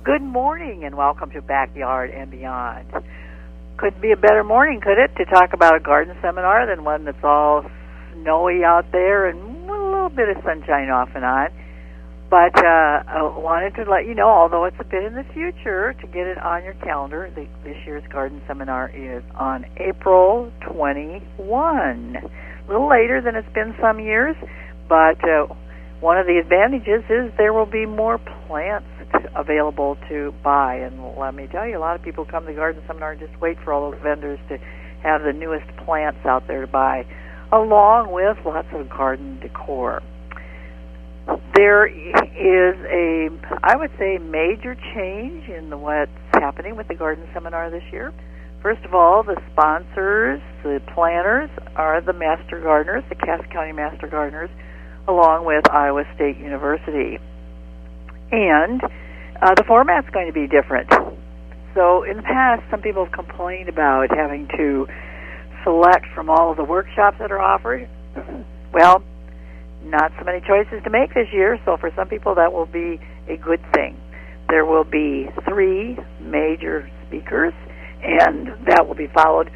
Good morning and welcome to Backyard and Beyond. Couldn't be a better morning, could it, to talk about a garden seminar than one that's all snowy out there and a little bit of sunshine off and on. But I wanted to let you know, although it's a bit in the future, to get it on your calendar. This year's garden seminar is on April 21. A little later than it's been some years, but one of the advantages is there will be more plants available to buy. And let me tell you, a lot of people come to the garden seminar and just wait for all those vendors to have the newest plants out there to buy, along with lots of garden decor. There is I would say, major change in what's happening with the garden seminar this year. First of all, the sponsors, the planners, are the Master Gardeners, the Cass County Master Gardeners, along with Iowa State University. And the format's going to be different. So in the past, some people have complained about having to select from all of the workshops that are offered. Well, not so many choices to make this year, so for some people that will be a good thing. There will be 3 major speakers, and that will be followed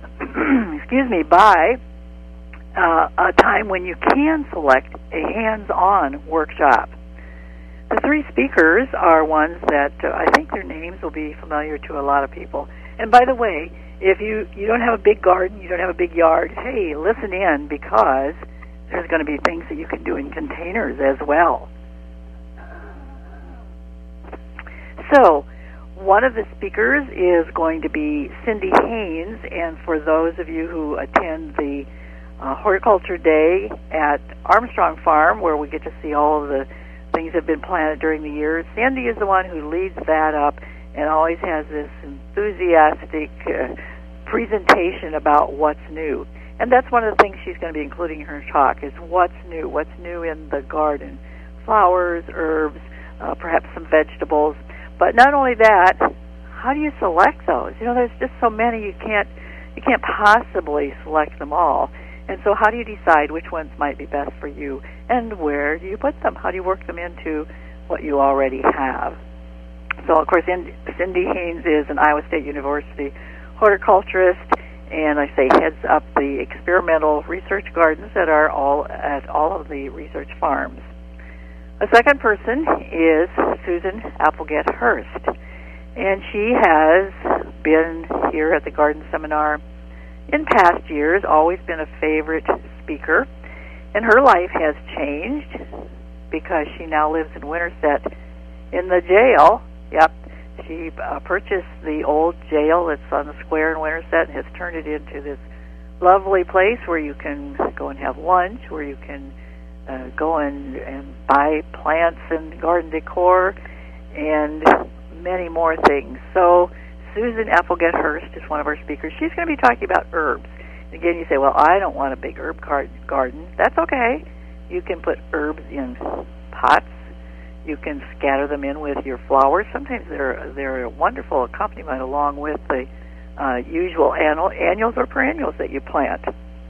by a time when you can select a hands-on workshop. The 3 speakers are ones that I think their names will be familiar to a lot of people. And by the way, if you don't have a big garden, you don't have a big yard, hey, listen in, because there's going to be things that you can do in containers as well. So, one of the speakers is going to be Cindy Haynes, and for those of you who attend the Horticulture Day at Armstrong Farm, where we get to see all of the things that have been planted during the year, Cindy is the one who leads that up and always has this enthusiastic presentation about what's new. And that's one of the things she's going to be including in her talk, is what's new in the garden. Flowers, herbs, perhaps some vegetables. But not only that, how do you select those? You know, there's just so many, you can't possibly select them all. And so how do you decide which ones might be best for you, and where do you put them? How do you work them into what you already have? So, of course, Cindy Haynes is an Iowa State University horticulturist, and I say heads up the experimental research gardens that are at all of the research farms. A second person is Susan Applegate Hurst, and she has been here at the garden seminar in past years, always been a favorite speaker, and her life has changed because she now lives in Winterset in the jail. Yep. She purchased the old jail that's on the square in Winterset and has turned it into this lovely place where you can go and have lunch, where you can go and buy plants and garden decor, and many more things. So Susan Applegate Hurst is one of our speakers. She's going to be talking about herbs. Again, you say, well, I don't want a big herb garden. That's okay. You can put herbs in pots. You can scatter them in with your flowers. Sometimes they're a wonderful accompaniment along with the usual annuals or perennials that you plant.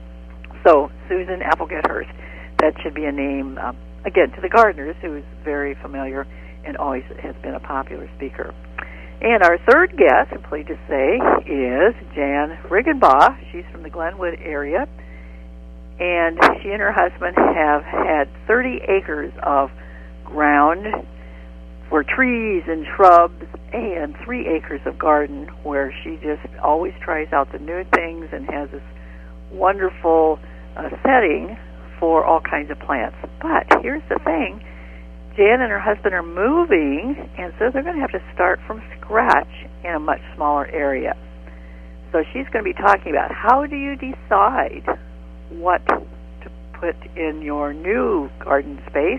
So, Susan Applegate Hurst. That should be a name, again, to the gardeners, who is very familiar and always has been a popular speaker. And our third guest, I'm pleased to say, is Jan Riggenbaugh. She's from the Glenwood area, and she and her husband have had 30 acres of ground for trees and shrubs, and 3 acres of garden where she just always tries out the new things and has this wonderful setting for all kinds of plants. But here's the thing. Jan and her husband are moving, and so they're going to have to start from scratch in a much smaller area. So she's going to be talking about how do you decide what to put in your new garden space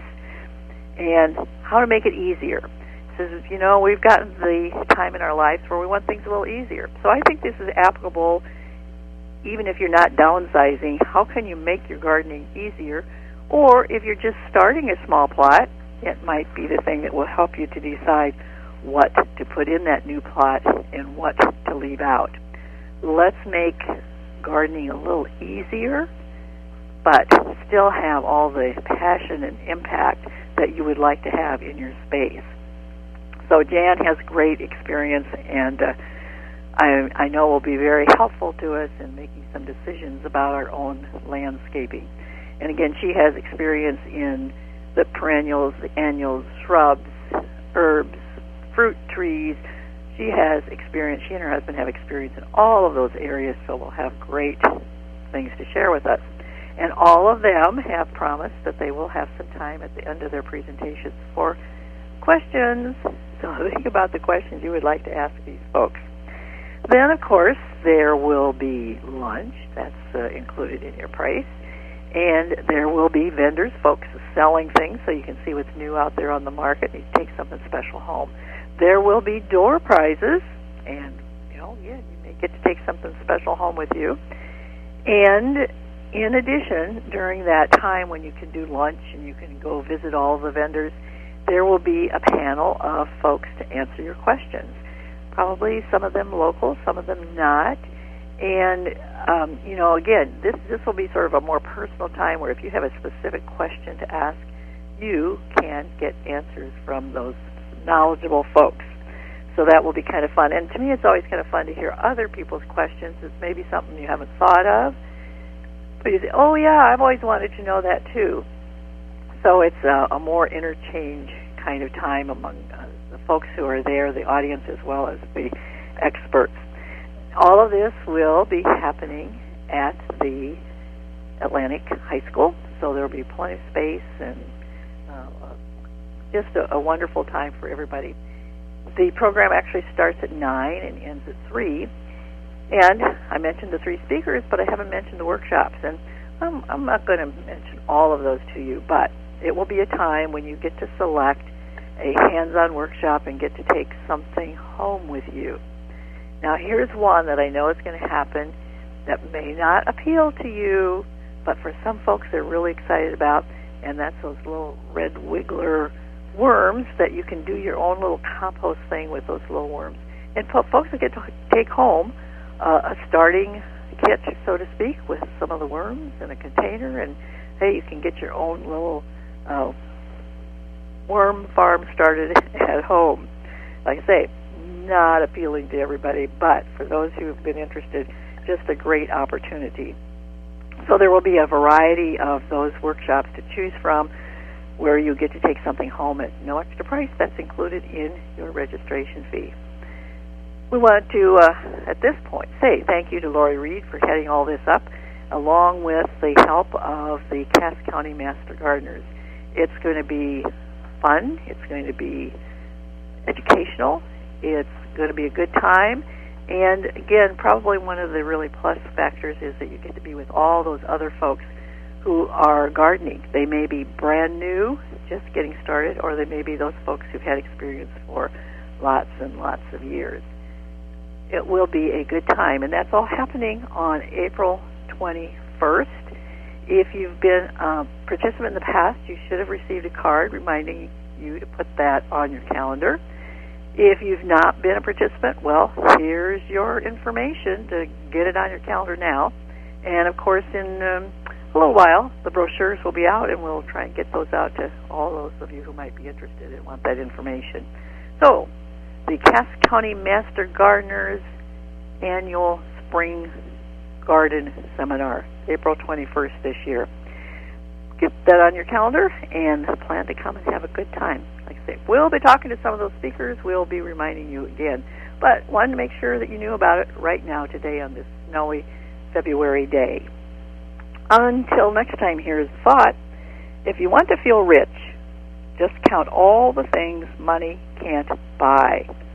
and how to make it easier. She says, you know, we've gotten the time in our lives where we want things a little easier. So I think this is applicable even if you're not downsizing. How can you make your gardening easier? Or if you're just starting a small plot, it might be the thing that will help you to decide what to put in that new plot and what to leave out. Let's make gardening a little easier, but still have all the passion and impact that you would like to have in your space. So Jan has great experience, and I know will be very helpful to us in making some decisions about our own landscaping. And again, she has experience in the perennials, the annuals, shrubs, herbs, fruit trees. She has experience, she and her husband have experience in all of those areas, so we'll have great things to share with us. And all of them have promised that they will have some time at the end of their presentations for questions. So think about the questions you would like to ask these folks. Then, of course, there will be lunch. That's included in your price. And there will be vendors, folks selling things, so you can see what's new out there on the market and you take something special home. There will be door prizes, and, you may get to take something special home with you. And in addition, during that time when you can do lunch and you can go visit all the vendors, there will be a panel of folks to answer your questions. Probably some of them local, some of them not. And, again, this will be sort of a more personal time where if you have a specific question to ask, you can get answers from those knowledgeable folks. So that will be kind of fun. And to me, it's always kind of fun to hear other people's questions. It's maybe something you haven't thought of. But you say, oh, yeah, I've always wanted to know that, too. So it's a more interchange kind of time among the folks who are there, the audience, as well as the experts. All of this will be happening at the Atlantic High School, so there will be plenty of space and just a wonderful time for everybody. The program actually starts at 9 and ends at 3. And I mentioned the 3 speakers, but I haven't mentioned the workshops. And I'm not going to mention all of those to you, but it will be a time when you get to select a hands-on workshop and get to take something home with you. Now, here's one that I know is going to happen that may not appeal to you, but for some folks they're really excited about, and that's those little red wiggler worms that you can do your own little compost thing with those little worms. And folks will get to take home a starting kit, so to speak, with some of the worms in a container, and, hey, you can get your own little worm farm started at home. Like I say, not appealing to everybody, but for those who have been interested, just a great opportunity. So there will be a variety of those workshops to choose from where you get to take something home at no extra price. That's included in your registration fee. We want to, at this point, say thank you to Lori Reed for heading all this up, along with the help of the Cass County Master Gardeners. It's going to be fun. It's going to be educational. It's going to be a good time. And, again, probably one of the really plus factors is that you get to be with all those other folks who are gardening. They may be brand new, just getting started, or they may be those folks who've had experience for lots and lots of years. It will be a good time, and that's all happening on April 21st. If you've been a participant in the past, you should have received a card reminding you to put that on your calendar. If you've not been a participant, well, here's your information to get it on your calendar now. And, of course, in a little while, the brochures will be out, and we'll try and get those out to all those of you who might be interested and want that information. So, the Cass County Master Gardeners Annual Spring Garden Seminar, April 21st this year. Get that on your calendar and plan to come and have a good time. Like I say, we'll be talking to some of those speakers. We'll be reminding you again. But wanted to make sure that you knew about it right now, today, on this snowy February day. Until next time, here's the thought. If you want to feel rich, just count all the things money can't buy.